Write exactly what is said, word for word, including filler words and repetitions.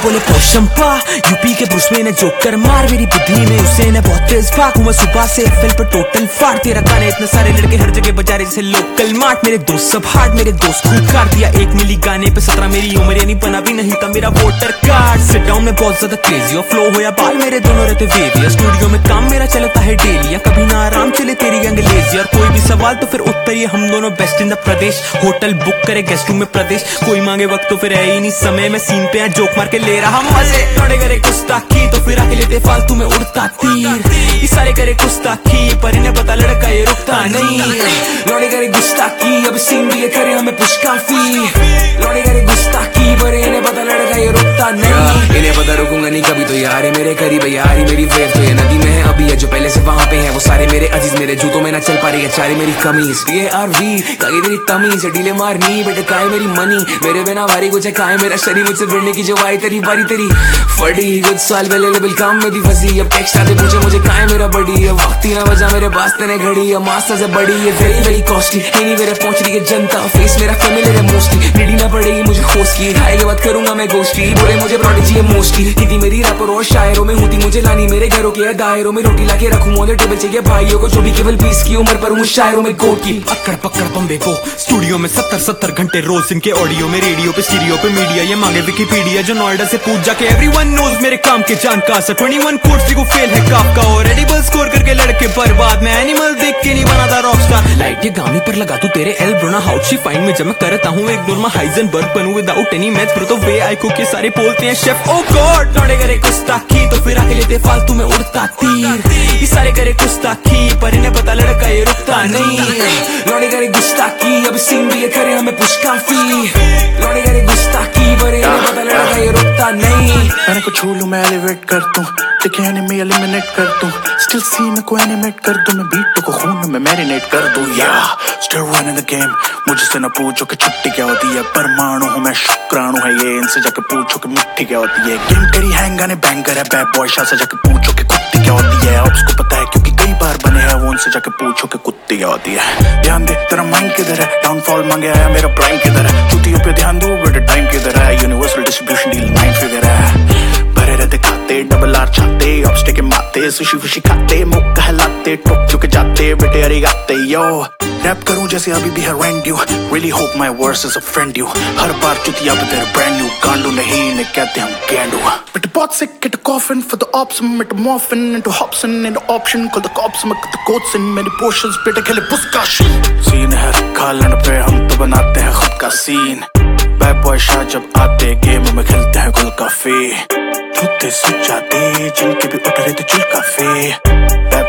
बोले पोशंपा, यूपी के ब्रूस में ने जोकर मार, मेरी बुद्धि में उसे ने बहुत तेज भाग हूँ मैं सुबह से एफएल पर टोटल फाड़, तेरा गाने इतने सारे लड़के हर जगह बजा रहे जैसे लोकल मार्ट, मेरे दोस्त सब हार्ड, मेरे दोस्त खूब काट दिया एक मिली गाने पे सत्रह, मेरी उम्र यानी बना भी नहीं था मेरा वोटर कार्ड, सिट डाउन में बहुत ज्यादा क्रेजी और फ्लो हो या बाल मेरे दोनों रहते वेवी, स्टूडियो में काम मेरा चलता है डेली, या कभी ना आराम चले तेरी अंग्रेजी, और कोई भी सवाल तो फिर उत्तर ये हम दोनों best in the Pradesh, hotel book करे गेस्ट रूम में प्रदेश, कोई मांगे वक्त तो फिर है ही नहीं समय, मैं सीन पे जोक मार के ले रहा मजे, लौड़े करे गुस्ताखी तो फिर आके लेते फालतू में उड़ता तीर, ये सारे करे गुस्ताखी पर इन्हें पता लड़का ये रुकता नहीं, लौड़े करे गुस्ताखी अब सीन भी ये करे हमें पुश काफी, लौड़े करे गुस्ताखी पर इन्हें पता लड़का ये रुकता नहीं, इन्हें पता रुकूंगा नहीं कभी तो यार है मेरे करीब, यार ही मेरी वेव तो ये नदी में है अभी है जो पहले से वहाँ पे है, वो सारे मेरे अजीज मेरे जूतों में ना चल पा रही है चारे मेरी कमीज, ये आरवी काई तेरी तमीज डीले मारनी बेटे काए मेरी मनी, मेरे बिना भारी कुछ है काए मेरा शरीर, मुझसे भिड़ने की जो आई तेरी बारी तेरी फटी, कुछ साल पहले लेवल काम में थी फंसी, अब टेक्स्ट आते पूछे मुझे काए मेरा बड़ी है, वक्त ही ना बजा मेरे पास तेने घड़ी है, मास्टर से बड़ी है वेरी वेरी कॉस्टली, नहीं मेरे पहुंच रही है जनता, फेस मेरा फैमिली है मोस्टली, नीडी ना पड़ेगी मुझे होस्ट की, खाए के बाद करूंगा मैं गोष्ठी, बोले मुझे प्रोडिजी है मोस्टली, कितनी मेरी रैपर और शायरों में होती मुझे लानी मेरे घरों के दायरों में, रोटी लाके रखूं ऑन द टेबल चाहिए भाइयों को जो भी केवल बीस की उम्र पर हूँ शायरों में गोट की, अक्कड़ पकड़ बम्बे को स्टूडियो में सत्तर सत्तर घंटे रोज, इनके ऑडियो में रेडियो पे स्टीरियो पे मीडिया, ये मांगे विकिपीडिया जो नोएडा से पूछ जाके, एवरीवन नोज मेरे काम के जानकार सा, इक्कीस कोर्स को फेल है काफका और एडिबल स्कोर करके लड़के बर्बाद, मैं एनिमल देख के नहीं बनाता रॉकस्टार, लाइट ये गामी पर लगा तू तेरे एल ब्रोना हाउ शी फाइंड में, जब मैं करता हूँ एक नॉर्मा हाइजेनबर्ग बनूं विदाउट एनी मैथ्स ब्रो, तो वे आई कुक के सारे बोलते हैं शेफ, ओ गॉड लौड़े करे गुस्ताखी तो फिर आके लेते फालतू में उड़ता तीर, ये सारे करे गुस्ताखी पर इन्हें पता लड़का ये रुकता नहीं, लौड़े करे गुस्ताखी अब सीन भी ये करे हमें पुश काफी, लौड़े करे गुस्ताखी पर इन्हें पता लड़का ये रुकता नहीं, मैंने को छू लूं मैं एलिवेट कर दूं, देखे एनिमी एलिमिनेट कर दूं, स्टिल सीन को एनिमेट कर दूं, मैं बीट को खून में मैरिनेट कर दूं, या स्टिल रनिंग द गेम, मुझसे न पूछो कि छुट्टी क्या होती है, परमाणु हूं मैं शुक्राणु है ये, इनसे जाके पूछो कि मिट्टी क्या होती है, गेम तेरी हैंग आने बैंकर है बैड बॉय शाह से जाके पूछो कि कुत्ती क्या होती है, अब उसको पता है क्योंकि कई बार बने हैं वो, उनसे जाके पूछो कि कुत्ती क्या होती है, ध्यान दे तेरा माइंड किधर है, डाउनफॉल मांगे आया मेरा प्राइम किधर है, चुतियों पे ध्यान दो बेटे टाइम किधर है, universal distribution deal nine figure है, भरे रहते खाते डबल आर चाहते, ऑब्स्टे के माते सुशी फुशी खाते, मुख कहलाते टोक चुके जाते बेटे अरे गाते, यो रैप करूं जैसे अभी भी है रेंड यू, really hope my verses offend you, हर बार चुतिया पे तेरे ब्रांड न्यू, गांडू नहीं इन्हें कहते हम गैंडू, but the bot sick get a coffin for the ops, I'm metamorphin into Hobson in the option, call the cops, I'm the coats in many portions, बेटे खेले पुस्काश, सीन है रखा लड़ पे हम तो बनाते हैं खुद का सीन, बैड बॉय शाह जब आते गेम में खेलते हैं गुल काफी, छुट्टे सुच जाते जिनके भी उठ रहे थे चुल काफी,